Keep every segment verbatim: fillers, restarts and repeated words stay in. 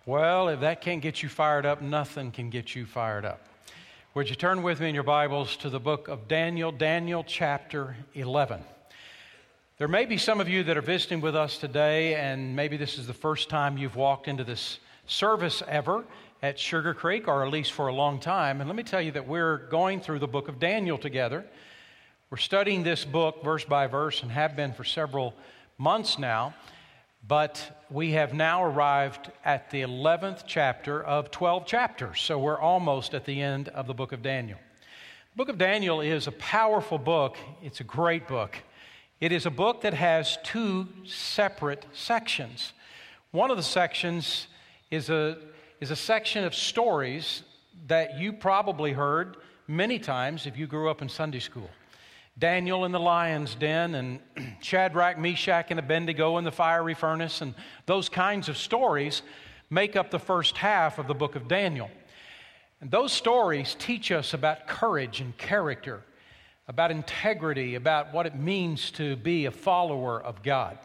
Well, if that can't get you fired up, nothing can get you fired up. Would you turn with me in your Bibles to the book of Daniel, Daniel chapter eleven. There may be some of you that are visiting with us today, and maybe this is the first time you've walked into this service ever at Sugar Creek, or at least for a long time. And let me tell you that we're going through the book of Daniel together. We're studying this book verse by verse and have been for several months now. But we have now arrived at the eleventh chapter of twelve chapters. So we're almost at the end of the book of Daniel. The book of Daniel is a powerful book. It's a great book. It is a book that has two separate sections. One of the sections is a, is a section of stories that you probably heard many times if you grew up in Sunday school. Daniel in the lion's den, and Shadrach, Meshach, and Abednego in the fiery furnace, and those kinds of stories make up the first half of the book of Daniel. And those stories teach us about courage and character, about integrity, about what it means to be a follower of God.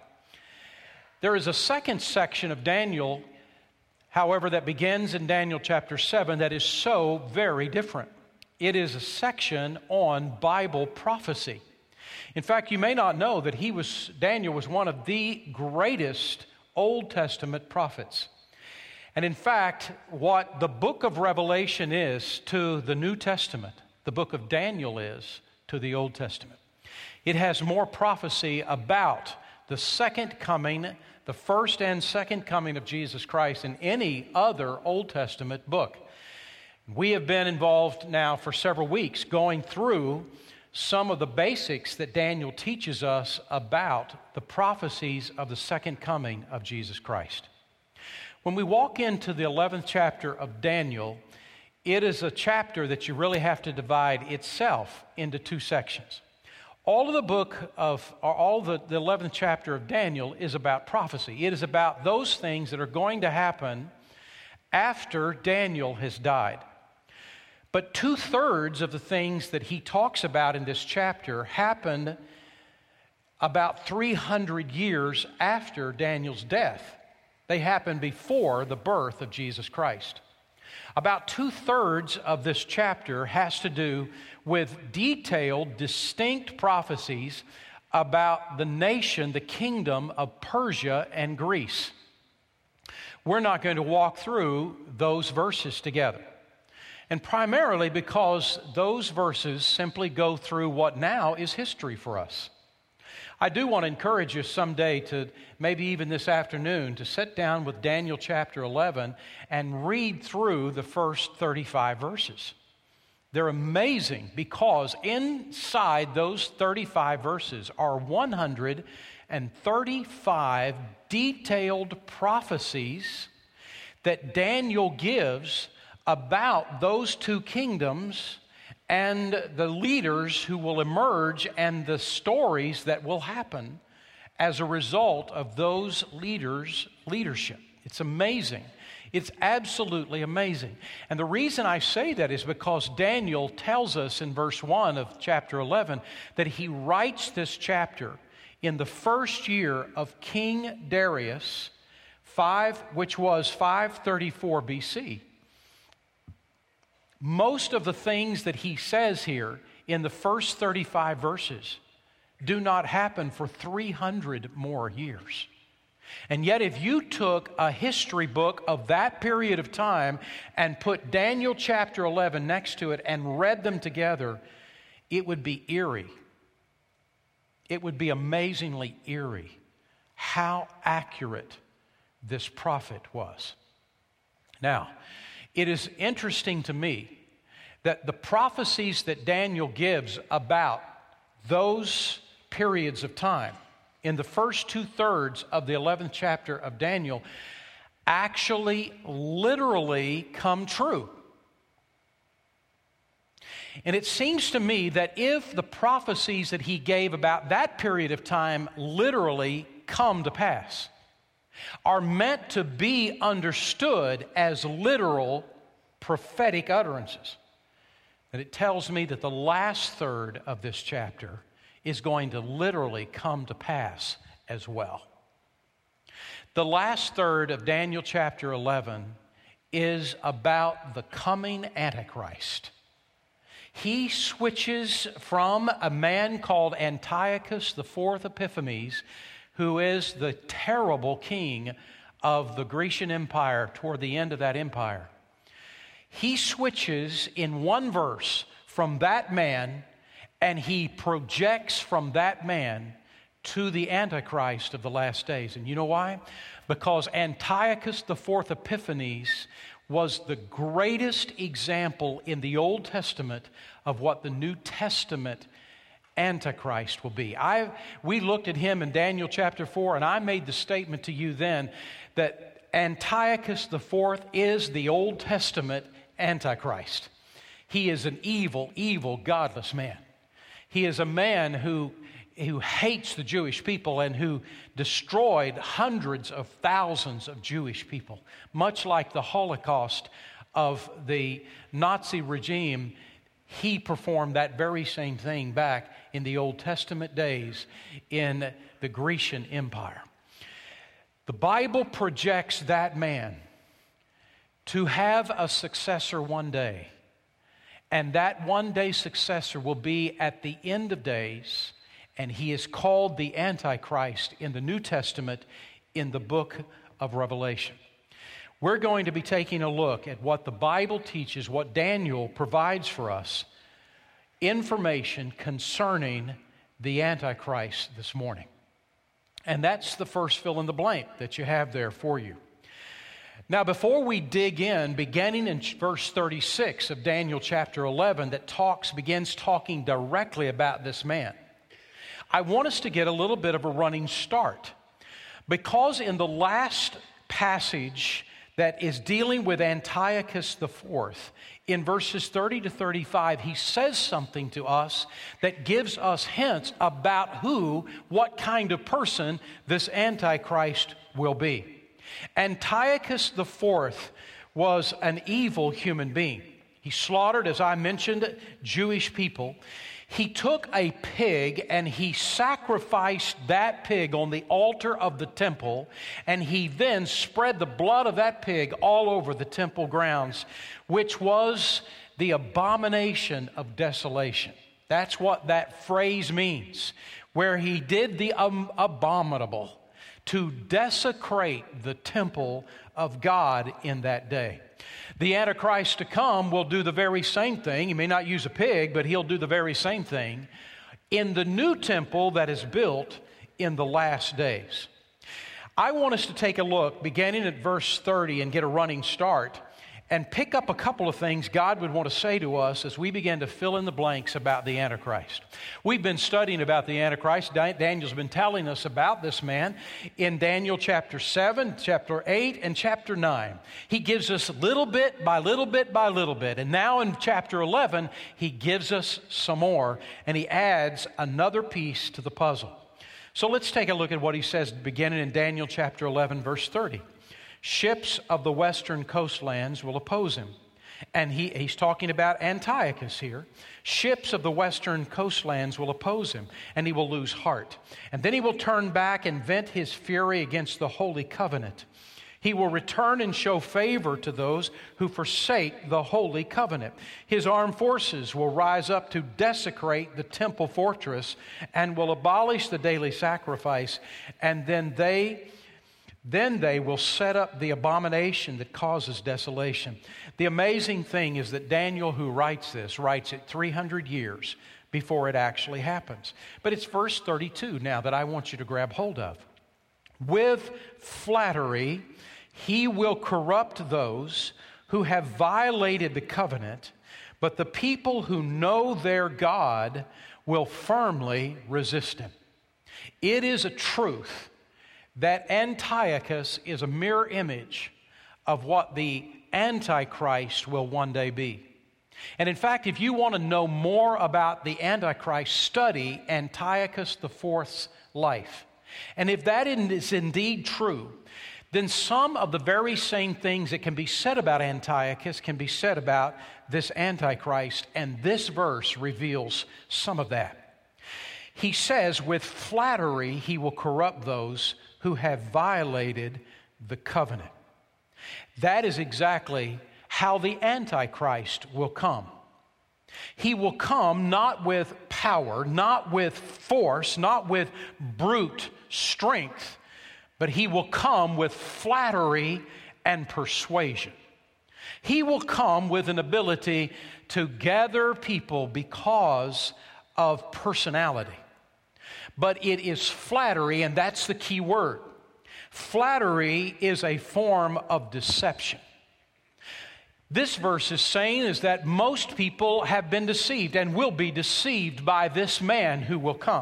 There is a second section of Daniel, however, that begins in Daniel chapter seven that is so very different. It is a section on Bible prophecy. In fact, you may not know that he was Daniel was one of the greatest Old Testament prophets. And in fact, what the book of Revelation is to the New Testament, the book of Daniel is to the Old Testament. It has more prophecy about the second coming, the first and second coming of Jesus Christ than any other Old Testament book. We have been involved now for several weeks going through some of the basics that Daniel teaches us about the prophecies of the second coming of Jesus Christ. When we walk into the eleventh chapter of Daniel, it is a chapter that you really have to divide itself into two sections. All of the book of, or all the, the eleventh chapter of Daniel is about prophecy. It is about those things that are going to happen after Daniel has died. But two-thirds of the things that he talks about in this chapter happened about three hundred years after Daniel's death. They happened before the birth of Jesus Christ. About two-thirds of this chapter has to do with detailed, distinct prophecies about the nation, the kingdom of Persia and Greece. We're not going to walk through those verses together. And primarily because those verses simply go through what now is history for us. I do want to encourage you someday to, maybe even this afternoon, to sit down with Daniel chapter eleven and read through the first thirty-five verses. They're amazing because inside those thirty-five verses are one hundred thirty-five detailed prophecies that Daniel gives about those two kingdoms and the leaders who will emerge and the stories that will happen as a result of those leaders' leadership. It's amazing. It's absolutely amazing. And the reason I say that is because Daniel tells us in verse one of chapter eleven that he writes this chapter in the first year of King Darius, five, which was five thirty-four B C. Most of the things that he says here in the first thirty-five verses do not happen for three hundred more years. And yet if you took a history book of that period of time and put Daniel chapter eleven next to it and read them together, it would be eerie. It would be amazingly eerie how accurate this prophet was. Now, it is interesting to me that the prophecies that Daniel gives about those periods of time in the first two-thirds of the eleventh chapter of Daniel actually literally come true. And it seems to me that if the prophecies that he gave about that period of time literally come to pass, are meant to be understood as literal prophetic utterances, then it tells me that the last third of this chapter is going to literally come to pass as well. The last third of Daniel chapter eleven is about the coming Antichrist. He switches from a man called Antiochus the fourth Epiphanes, who is the terrible king of the Grecian Empire toward the end of that empire. He switches in one verse from that man, and he projects from that man to the Antichrist of the last days. And you know why? Because Antiochus the fourth Epiphanes was the greatest example in the Old Testament of what the New Testament Antichrist will be. I, we looked at him in Daniel chapter four, and I made the statement to you then that Antiochus the fourth is the Old Testament Antichrist. He is an evil, evil, godless man. He is a man who who hates the Jewish people and who destroyed hundreds of thousands of Jewish people. Much like the Holocaust of the Nazi regime, he performed that very same thing back in the Old Testament days in the Grecian Empire. The Bible projects that man to have a successor one day, and that one day successor will be at the end of days. And he is called the Antichrist in the New Testament in the book of Revelation. We're going to be taking a look at what the Bible teaches, what Daniel provides for us, information concerning the Antichrist this morning. And that's the first fill in the blank that you have there for you. Now, before we dig in, beginning in verse thirty-six of Daniel chapter eleven, that talks begins talking directly about this man, I want us to get a little bit of a running start, because in the last passage that is dealing with Antiochus the fourth, in verses thirty to thirty-five, he says something to us that gives us hints about who, what kind of person this Antichrist will be. Antiochus the fourth was an evil human being. He slaughtered, as I mentioned, Jewish people. He took a pig and he sacrificed that pig on the altar of the temple, and he then spread the blood of that pig all over the temple grounds, which was the abomination of desolation. That's what that phrase means, where he did the um, abominable to desecrate the temple of God in that day. The Antichrist to come will do the very same thing. He may not use a pig, but he'll do the very same thing in the new temple that is built in the last days. I want us to take a look, beginning at verse thirty, and get a running start, and pick up a couple of things God would want to say to us as we begin to fill in the blanks about the Antichrist. We've been studying about the Antichrist. Daniel's been telling us about this man in Daniel chapter seven, chapter eight, and chapter nine. He gives us little bit by little bit by little bit. And now in chapter eleven, he gives us some more, and he adds another piece to the puzzle. So let's take a look at what he says beginning in Daniel chapter eleven, verse thirty. Ships of the western coastlands will oppose him. And he, he's talking about Antiochus here. Ships of the western coastlands will oppose him, and he will lose heart. And then he will turn back and vent his fury against the holy covenant. He will return and show favor to those who forsake the holy covenant. His armed forces will rise up to desecrate the temple fortress and will abolish the daily sacrifice, and then they... Then they will set up the abomination that causes desolation. The amazing thing is that Daniel, who writes this, writes it three hundred years before it actually happens. But it's verse thirty-two now that I want you to grab hold of. With flattery, he will corrupt those who have violated the covenant, but the people who know their God will firmly resist him. It is a truth that Antiochus is a mirror image of what the Antichrist will one day be. And in fact, if you want to know more about the Antichrist, study Antiochus the fourth's life. And if that is indeed true, then some of the very same things that can be said about Antiochus can be said about this Antichrist, and this verse reveals some of that. He says, with flattery he will corrupt those who have violated the covenant. That is exactly how the Antichrist will come. He will come not with power, not with force, not with brute strength, but he will come with flattery and persuasion. He will come with an ability to gather people because of personality. But it is flattery, and that's the key word. Flattery is a form of deception. This verse is saying is that most people have been deceived and will be deceived by this man who will come.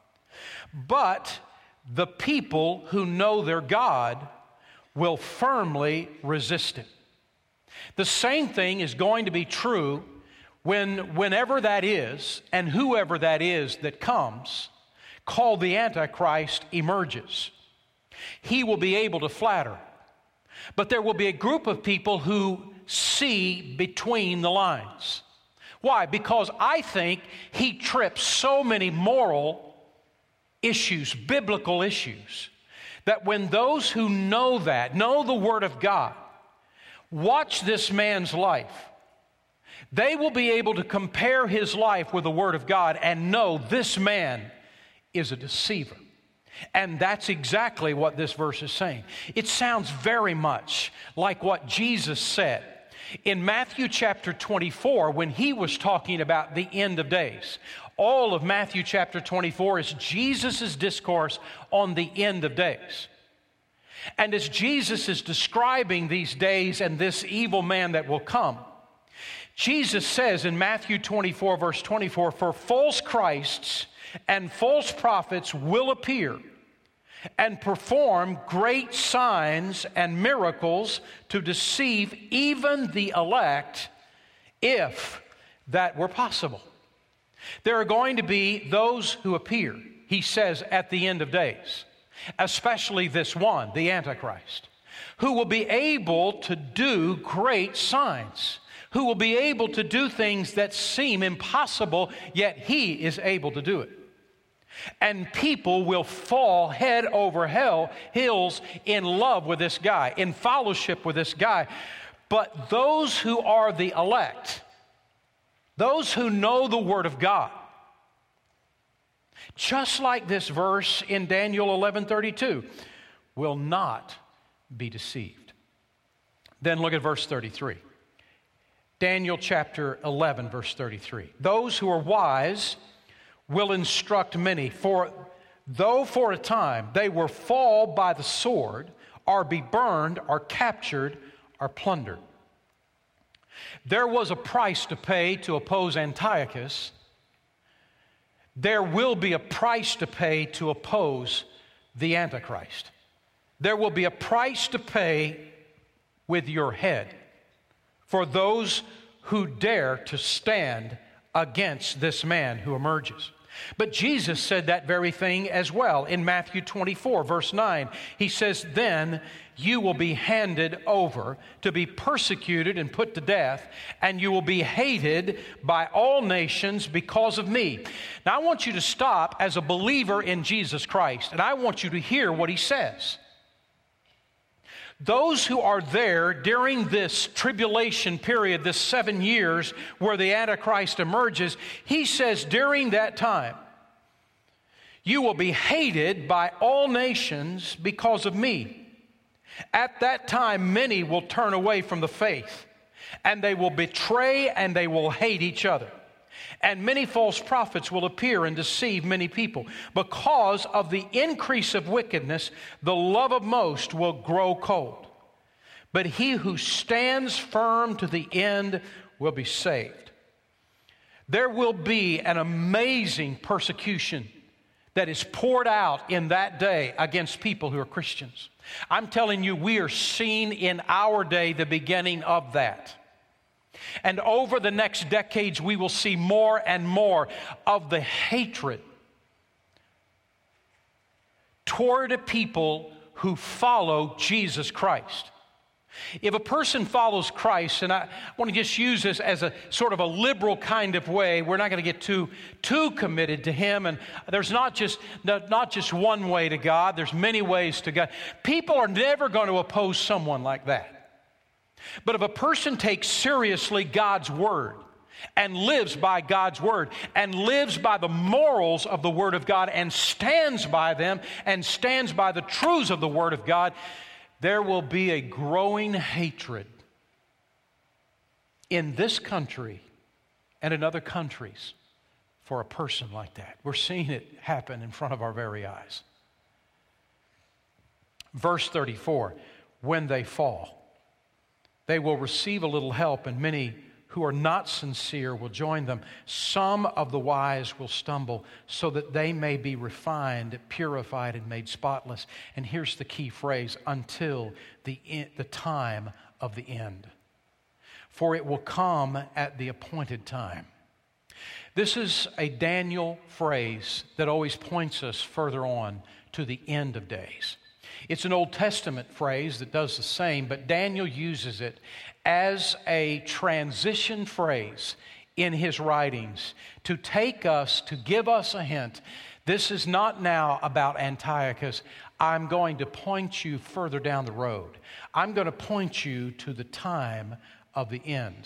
But the people who know their God will firmly resist him. The same thing is going to be true when, whenever that is, and whoever that is that comes, called the Antichrist, emerges. He will be able to flatter. But there will be a group of people who see between the lines. Why? Because I think he trips so many moral issues, biblical issues, that when those who know that, know the Word of God, watch this man's life, they will be able to compare his life with the Word of God and know this man is a deceiver. And that's exactly what this verse is saying. It sounds very much like what Jesus said in Matthew chapter twenty-four when he was talking about the end of days. All of Matthew chapter twenty-four is Jesus' discourse on the end of days. And as Jesus is describing these days and this evil man that will come, Jesus says in Matthew twenty-four, verse twenty-four, "For false Christs and false prophets will appear and perform great signs and miracles to deceive even the elect, if that were possible." There are going to be those who appear, he says, at the end of days, especially this one, the Antichrist, who will be able to do great signs, who will be able to do things that seem impossible, yet he is able to do it. And people will fall head over hell, hills in love with this guy, in fellowship with this guy. But those who are the elect, those who know the Word of God, just like this verse in Daniel eleven thirty-two, will not be deceived. Then look at verse thirty-three. Daniel chapter eleven, verse thirty-three. "Those who are wise will instruct many, for though for a time they will fall by the sword, or be burned, or captured, or plundered." There was a price to pay to oppose Antiochus. There will be a price to pay to oppose the Antichrist. There will be a price to pay with your head for those who dare to stand against this man who emerges. But Jesus said that very thing as well in Matthew twenty-four, verse nine. He says, "Then you will be handed over to be persecuted and put to death, and you will be hated by all nations because of me." Now, I want you to stop as a believer in Jesus Christ, and I want you to hear what he says. Those who are there during this tribulation period, this seven years where the Antichrist emerges, he says during that time, you will be hated by all nations because of me. At that time, many will turn away from the faith, and they will betray and they will hate each other. And many false prophets will appear and deceive many people. Because of the increase of wickedness, the love of most will grow cold. But he who stands firm to the end will be saved. There will be an amazing persecution that is poured out in that day against people who are Christians. I'm telling you, we are seeing in our day the beginning of that. And over the next decades, we will see more and more of the hatred toward a people who follow Jesus Christ. If a person follows Christ, and I want to just use this as a sort of a liberal kind of way, we're not going to get too too committed to Him. And there's not just not, not just one way to God. There's many ways to God. People are never going to oppose someone like that. But if a person takes seriously God's Word and lives by God's Word and lives by the morals of the Word of God and stands by them and stands by the truths of the Word of God, there will be a growing hatred in this country and in other countries for a person like that. We're seeing it happen in front of our very eyes. Verse thirty-four, when they fall, they will receive a little help, and many who are not sincere will join them. Some of the wise will stumble, so that they may be refined, purified, and made spotless. And here's the key phrase, until the, the time of the end. For it will come at the appointed time. This is a Daniel phrase that always points us further on to the end of days. It's an Old Testament phrase that does the same, but Daniel uses it as a transition phrase in his writings to take us, to give us a hint. This is not now about Antiochus. I'm going to point you further down the road. I'm going to point you to the time of the end.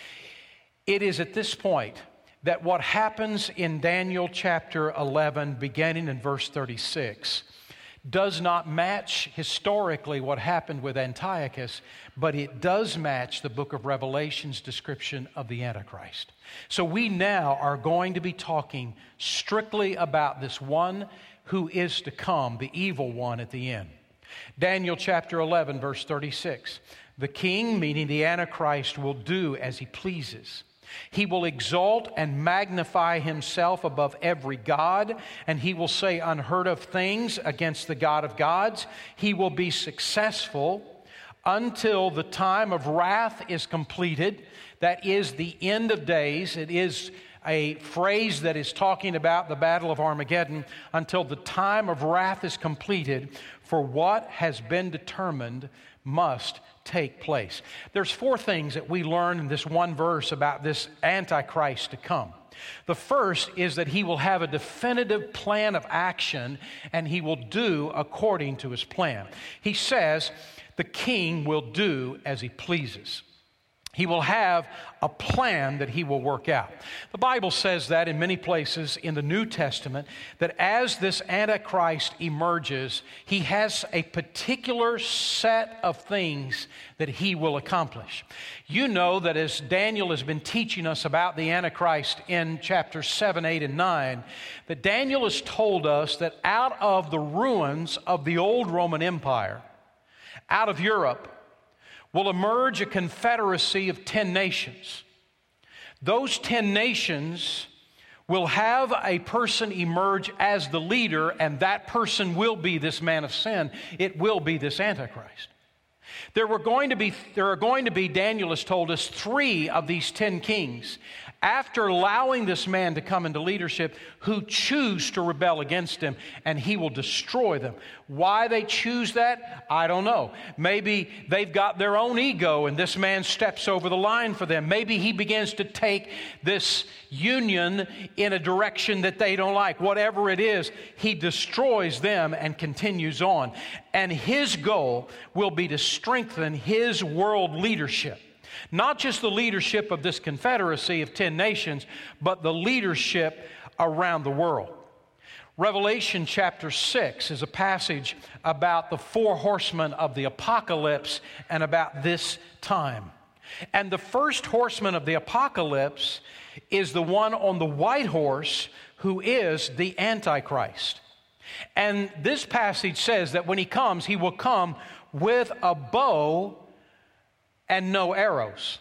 It is at this point that what happens in Daniel chapter eleven, beginning in verse thirty-six, does not match historically what happened with Antiochus, but it does match the book of Revelation's description of the Antichrist. So we now are going to be talking strictly about this one who is to come, the evil one at the end. Daniel chapter eleven, verse thirty-six. The king, meaning the Antichrist, will do as he pleases. He will exalt and magnify himself above every god, and he will say unheard of things against the God of gods. He will be successful until the time of wrath is completed. That is the end of days. It is a phrase that is talking about the battle of Armageddon, until the time of wrath is completed, for what has been determined must take place. There's four things that we learn in this one verse about this Antichrist to come. The first is that he will have a definitive plan of action, and he will do according to his plan. He says the king will do as he pleases. He will have a plan that he will work out. The Bible says that in many places in the New Testament, that as this Antichrist emerges, he has a particular set of things that he will accomplish. You know that as Daniel has been teaching us about the Antichrist in chapters seven, eight, and nine, that Daniel has told us that out of the ruins of the old Roman Empire, out of Europe, will emerge a confederacy of ten nations. Those ten nations will have a person emerge as the leader, and that person will be this man of sin. It will be this Antichrist. There were going to be, there are going to be, Daniel has told us, three of these ten kings, after allowing this man to come into leadership, who choose to rebel against him, and he will destroy them. Why they choose that, I don't know. Maybe they've got their own ego and this man steps over the line for them. Maybe he begins to take this union in a direction that they don't like. Whatever it is, he destroys them and continues on. And his goal will be to strengthen his world leadership. Not just the leadership of this confederacy of ten nations, but the leadership around the world. Revelation chapter six is a passage about the four horsemen of the apocalypse and about this time. And the first horseman of the apocalypse is the one on the white horse, who is the Antichrist. And this passage says that when he comes, he will come with a bow and no arrows.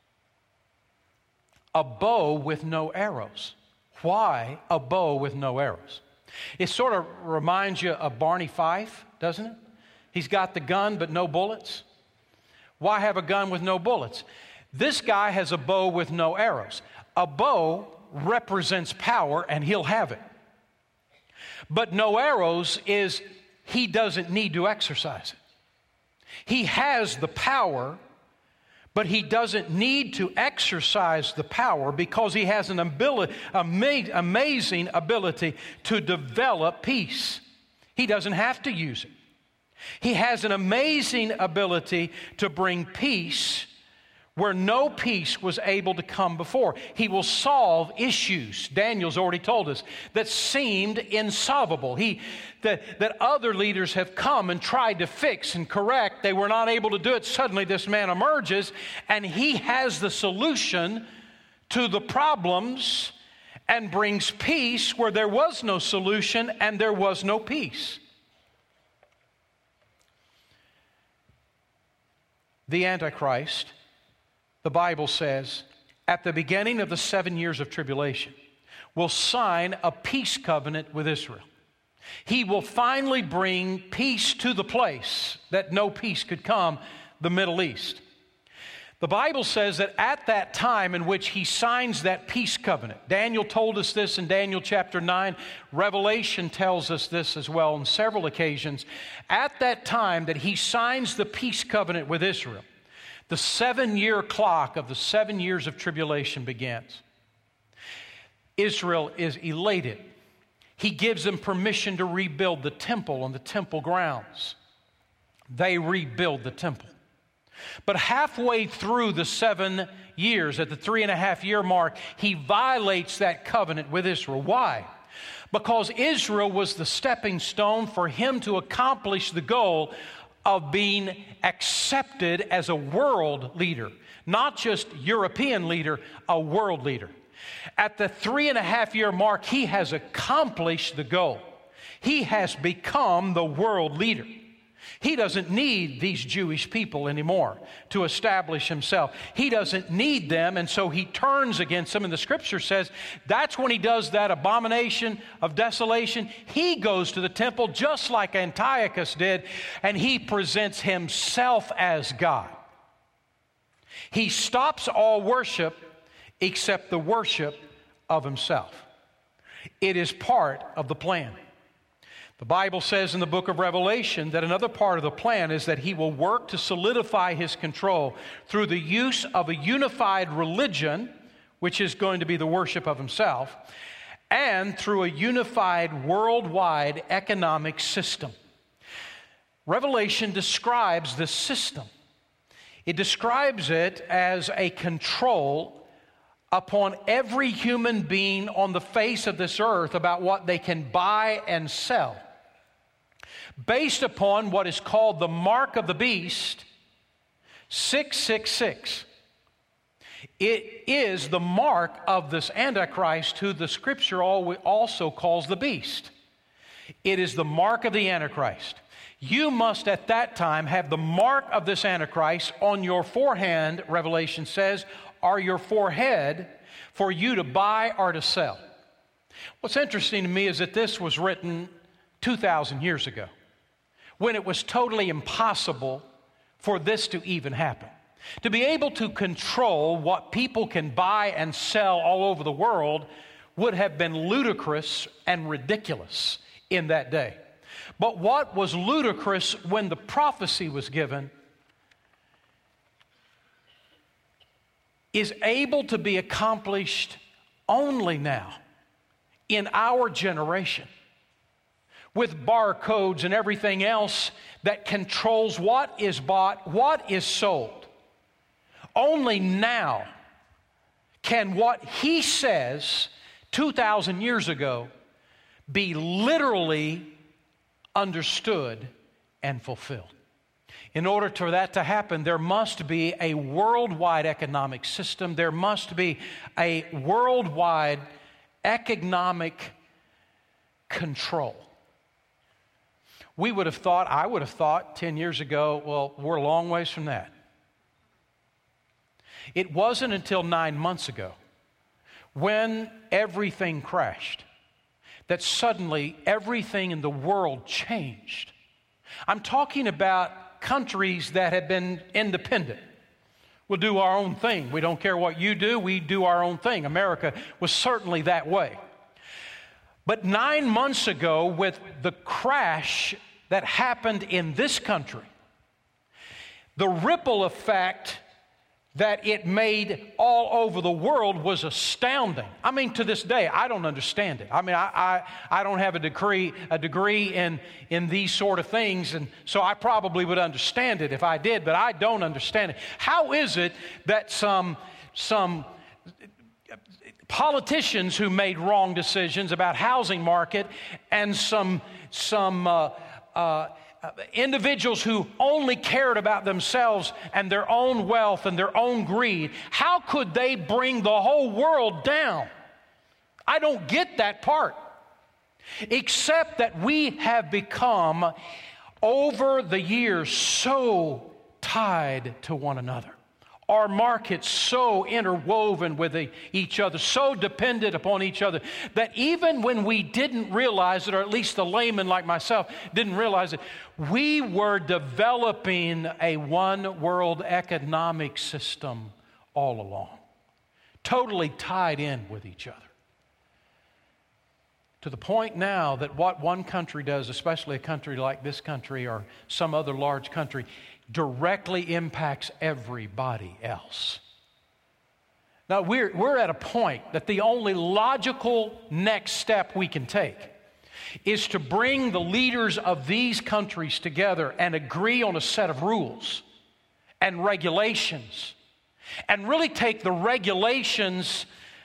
A bow with no arrows. Why a bow with no arrows? It sort of reminds you of Barney Fife, doesn't it? He's got the gun but no bullets. Why have a gun with no bullets? This guy has a bow with no arrows. A bow represents power, and he'll have it. But no arrows is he doesn't need to exercise it. He has the power, but he doesn't need to exercise the power because he has an ability, ama- amazing ability to develop peace. He doesn't have to use it. He has an amazing ability to bring peace where no peace was able to come before. He will solve issues, Daniel's already told us, that seemed insolvable. He, that, that other leaders have come and tried to fix and correct. They were not able to do it. Suddenly this man emerges and he has the solution to the problems and brings peace where there was no solution and there was no peace. The Antichrist, the Bible says, at the beginning of the seven years of tribulation, will sign a peace covenant with Israel. He will finally bring peace to the place that no peace could come, the Middle East. The Bible says that at that time in which he signs that peace covenant, Daniel told us this in Daniel chapter nine, Revelation tells us this as well on several occasions. At that time that he signs the peace covenant with Israel, the seven-year clock of the seven years of tribulation begins. Israel is elated. He gives them permission to rebuild the temple on the temple grounds. They rebuild the temple. But halfway through the seven years, at the three and a half year mark, he violates that covenant with Israel. Why? Because Israel was the stepping stone for him to accomplish the goal of being accepted as a world leader, not just European leader, a world leader. At the three and a half year mark, he has accomplished the goal. He has become the world leader. He doesn't need these Jewish people anymore to establish himself. He doesn't need them, and so he turns against them. And the Scripture says that's when he does that abomination of desolation. He goes to the temple just like Antiochus did, and he presents himself as God. He stops all worship except the worship of himself. It is part of the plan. The Bible says in the book of Revelation that another part of the plan is that he will work to solidify his control through the use of a unified religion, which is going to be the worship of himself, and through a unified worldwide economic system. Revelation describes this system. It describes it as a control upon every human being on the face of this earth about what they can buy and sell, based upon what is called the mark of the beast, six six six. It is the mark of this Antichrist, who the Scripture also calls the beast. It is the mark of the Antichrist. You must at that time have the mark of this Antichrist on your forehead, Revelation says, or your forehead, for you to buy or to sell. What's interesting to me is that this was written two thousand years ago, when it was totally impossible for this to even happen. To be able to control what people can buy and sell all over the world would have been ludicrous and ridiculous in that day. But what was ludicrous when the prophecy was given is able to be accomplished only now in our generation, with barcodes and everything else that controls what is bought, what is sold. Only now can what he says two thousand years ago be literally understood and fulfilled. In order for that to happen, there must be a worldwide economic system. There must be a worldwide economic control. We would have thought, I would have thought ten years ago, well, we're a long ways from that. It wasn't until nine months ago, when everything crashed, that suddenly everything in the world changed. I'm talking about countries that have been independent. We'll do our own thing. We don't care what you do, we do our own thing. America was certainly that way. But nine months ago, with the crash that happened in this country, the ripple effect that it made all over the world was astounding. I mean, to this day, I don't understand it. I mean, I I, I don't have a degree a degree in, in these sort of things, and so I probably would understand it if I did, but I don't understand it. How is it that some some politicians who made wrong decisions about housing market and some some uh, uh, individuals who only cared about themselves and their own wealth and their own greed, how could they bring the whole world down? I don't get that part. Except that we have become, over the years, so tied to one another. Our markets so interwoven with each other, so dependent upon each other, that even when we didn't realize it, or at least the layman like myself didn't realize it, we were developing a one world economic system all along, totally tied in with each other. To the point now that what one country does, especially a country like this country or some other large country, directly impacts everybody else. Now, we're, we're at a point that the only logical next step we can take is to bring the leaders of these countries together and agree on a set of rules and regulations, and really take the regulations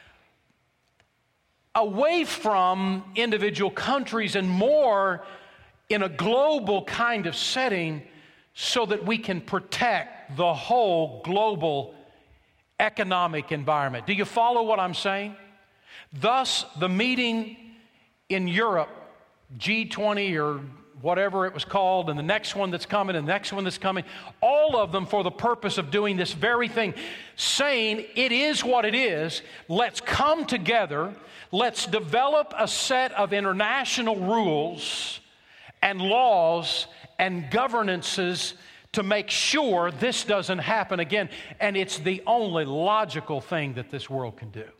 away from individual countries and more in a global kind of setting, so that we can protect the whole global economic environment. Do you follow what I'm saying? Thus, the meeting in Europe, G twenty or whatever it was called, and the next one that's coming, and the next one that's coming, all of them for the purpose of doing this very thing, saying it is what it is. Let's come together. Let's develop a set of international rules and laws and governances to make sure this doesn't happen again. And it's the only logical thing that this world can do.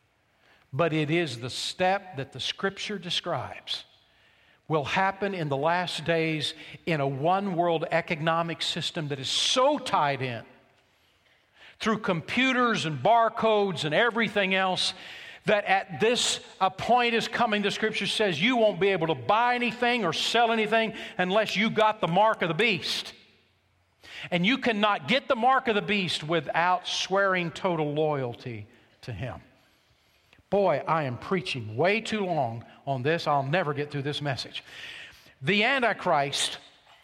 But it is the step that the Scripture describes will happen in the last days in a one-world economic system that is so tied in through computers and barcodes and everything else, that at this a point is coming, the Scripture says, you won't be able to buy anything or sell anything unless you got the mark of the beast. And you cannot get the mark of the beast without swearing total loyalty to him. Boy, I am preaching way too long on this. I'll never get through this message. The Antichrist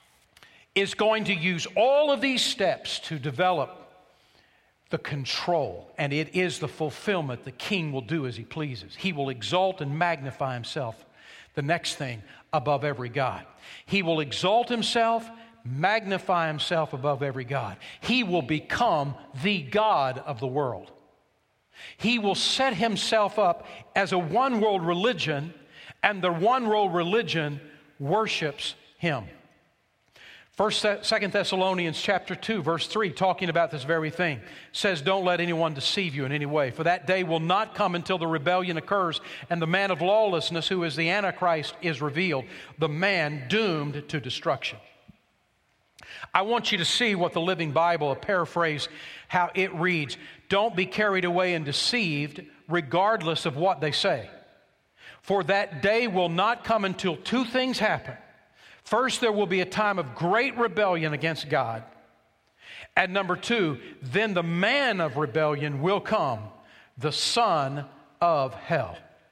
is going to use all of these steps to develop the control, and it is the fulfillment. The king will do as he pleases. He will exalt and magnify himself, the next thing, above every god. He will exalt himself, magnify himself above every god. He will become the God of the world. He will set himself up as a one-world religion, and the one-world religion worships him. First, Second Thessalonians chapter two, verse three, talking about this very thing, says, don't let anyone deceive you in any way, for that day will not come until the rebellion occurs and the man of lawlessness, who is the Antichrist, is revealed, the man doomed to destruction. I want you to see what the Living Bible, a paraphrase, how it reads. Don't be carried away and deceived, regardless of what they say. For that day will not come until two things happen. First, there will be a time of great rebellion against God. And number two, then the man of rebellion will come, the son of hell.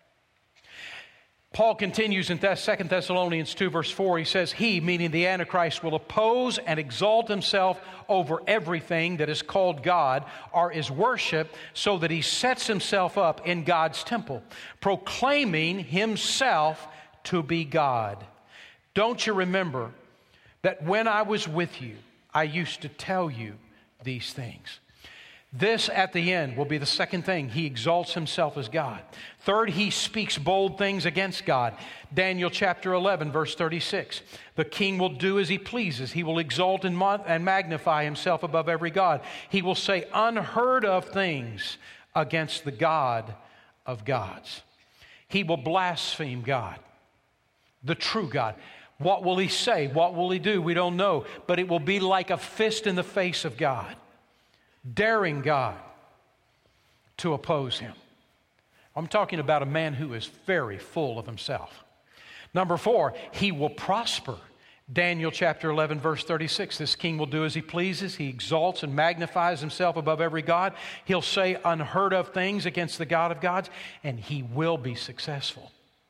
Paul continues in Second Thessalonians two, verse four. He says, he, meaning the Antichrist, will oppose and exalt himself over everything that is called God or is worship, so that he sets himself up in God's temple, proclaiming himself to be God. Don't you remember that when I was with you, I used to tell you these things? This at the end will be the second thing. He exalts himself as God. Third, he speaks bold things against God. Daniel chapter eleven, verse thirty-six. The king will do as he pleases. He will exalt and magnify himself above every god. He will say unheard of things against the God of gods. He will blaspheme God, the true God. What will he say? What will he do? We don't know. But it will be like a fist in the face of God, daring God to oppose him. I'm talking about a man who is very full of himself. Number four, he will prosper. Daniel chapter eleven, verse thirty-six. This king will do as he pleases. He exalts and magnifies himself above every god. He'll say unheard of things against the God of gods, and he will be successful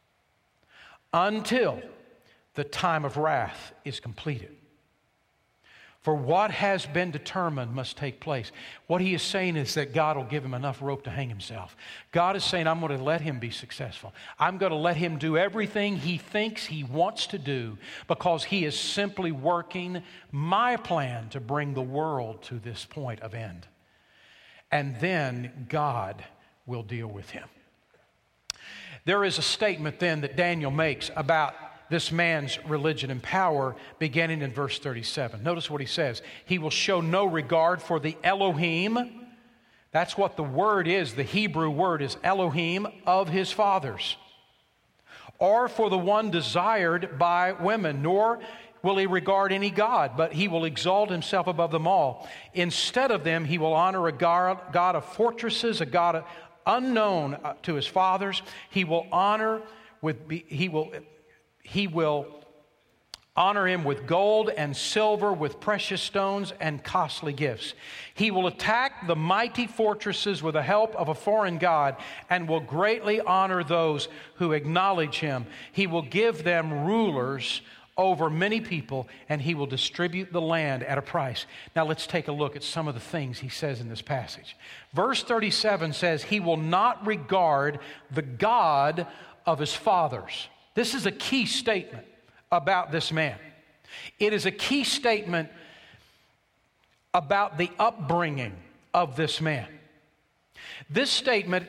until the time of wrath is completed. For what has been determined must take place. What he is saying is that God will give him enough rope to hang himself. God is saying, I'm going to let him be successful. I'm going to let him do everything he thinks he wants to do because he is simply working my plan to bring the world to this point of end. And then God will deal with him. There is a statement then that Daniel makes about this man's religion and power, beginning in verse thirty-seven. Notice what he says. He will show no regard for the Elohim. That's what the word is. The Hebrew word is Elohim, of his fathers. Or for the one desired by women, nor will he regard any god, but he will exalt himself above them all. Instead of them, he will honor a God, God of fortresses, a God unknown to his fathers. He will honor with, he will... He will honor him with gold and silver, with precious stones and costly gifts. He will attack the mighty fortresses with the help of a foreign god and will greatly honor those who acknowledge him. He will give them rulers over many people, and he will distribute the land at a price. Now let's take a look at some of the things he says in this passage. Verse thirty-seven says, he will not regard the God of his fathers. This is a key statement about this man. It is a key statement about the upbringing of this man. This statement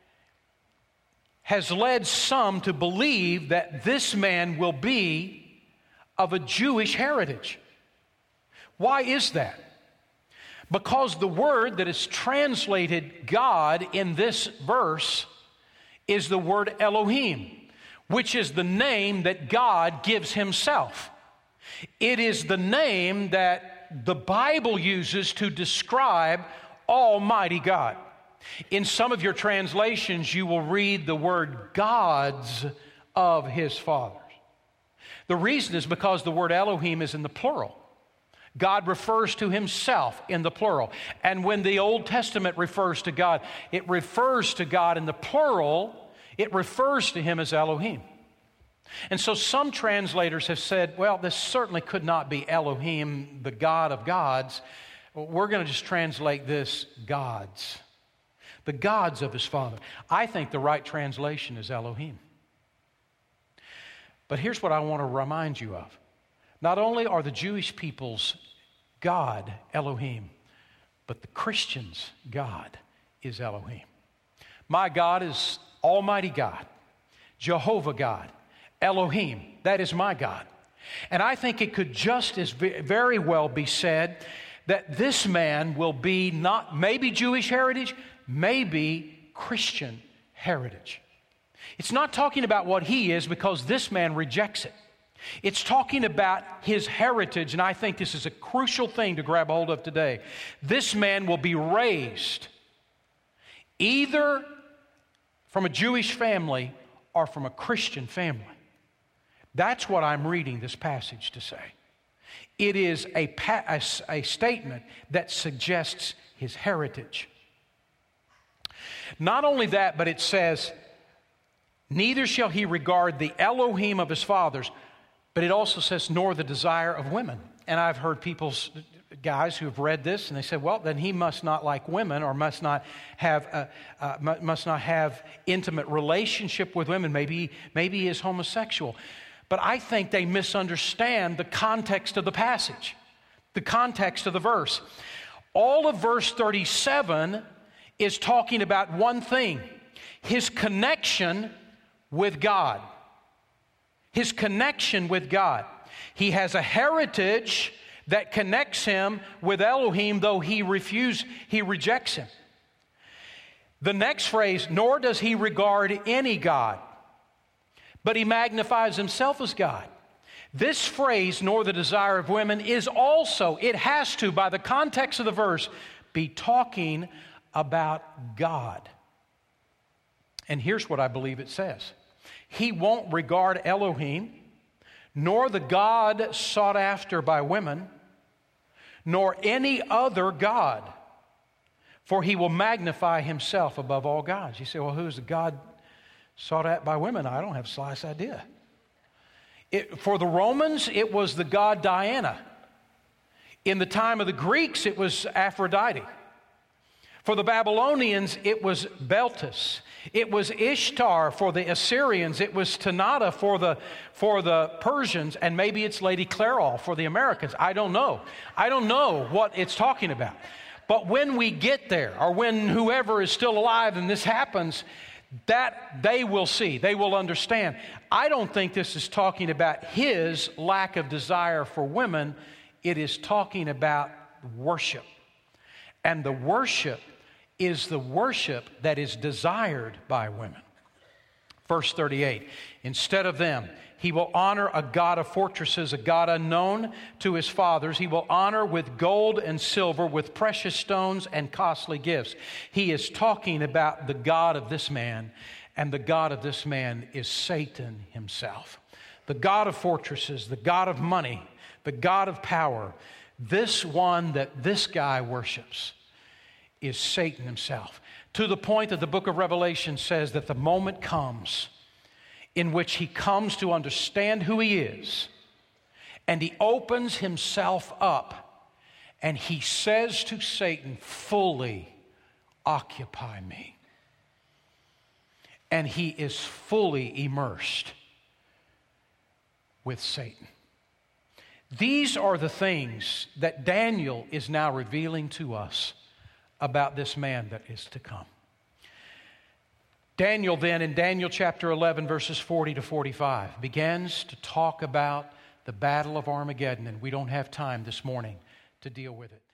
has led some to believe that this man will be of a Jewish heritage. Why is that? Because the word that is translated God in this verse is the word Elohim, which is the name that God gives himself. It is the name that the Bible uses to describe Almighty God. In some of your translations, you will read the word gods of his fathers. The reason is because the word Elohim is in the plural. God refers to himself in the plural. And when the Old Testament refers to God, it refers to God in the plural. It refers to him as Elohim. And so some translators have said, well, this certainly could not be Elohim, the God of gods. We're going to just translate this gods. The gods of his father. I think the right translation is Elohim. But here's what I want to remind you of. Not only are the Jewish people's God Elohim, but the Christians' God is Elohim. My God is Almighty God, Jehovah God, Elohim. That is my God. And I think it could just as very well be said that this man will be not maybe Jewish heritage, maybe Christian heritage. It's not talking about what he is, because this man rejects it. It's talking about his heritage, and I think this is a crucial thing to grab hold of today. This man will be raised either from a Jewish family or from a Christian family. That's what I'm reading this passage to say. It is a, pa- a, a statement that suggests his heritage. Not only that, but it says, neither shall he regard the Elohim of his fathers, but it also says, nor the desire of women. And I've heard people's guys who have read this, and they said, well, then he must not like women, or must not have a, uh, must not have intimate relationship with women. Maybe, maybe he is homosexual. But I think they misunderstand the context of the passage, the context of the verse. All of verse thirty-seven is talking about one thing: his connection with God. His connection with God. He has a heritage that connects him with Elohim, though he refuse, he rejects him. The next phrase, nor does he regard any God, but he magnifies himself as God. This phrase, nor the desire of women, is also, it has to, by the context of the verse, be talking about God. And here's what I believe it says. He won't regard Elohim, nor the God sought after by women, nor any other God, for he will magnify himself above all gods. You say, well, who's the God sought at by women? I don't have the slightest idea. It, for the Romans, it was the god Diana. In the time of the Greeks, it was Aphrodite. For the Babylonians, it was Beltis. It was Ishtar for the Assyrians. It was Tanata for the, for the Persians. And maybe it's Lady Clairol for the Americans. I don't know. I don't know what it's talking about. But when we get there, or when whoever is still alive and this happens, that they will see, they will understand. I don't think this is talking about his lack of desire for women. It is talking about worship. And the worship is the worship that is desired by women. Verse thirty-eight, instead of them, he will honor a god of fortresses, a god unknown to his fathers. He will honor with gold and silver, with precious stones and costly gifts. He is talking about the God of this man, and the God of this man is Satan himself. The God of fortresses, the God of money, the God of power. This one that this guy worships is Satan himself. To the point that the book of Revelation says that the moment comes in which he comes to understand who he is, and he opens himself up, and he says to Satan, fully occupy me. And he is fully immersed with Satan. These are the things that Daniel is now revealing to us about this man that is to come. Daniel then, in Daniel chapter eleven, verses forty to forty-five, begins to talk about the battle of Armageddon, and we don't have time this morning to deal with it.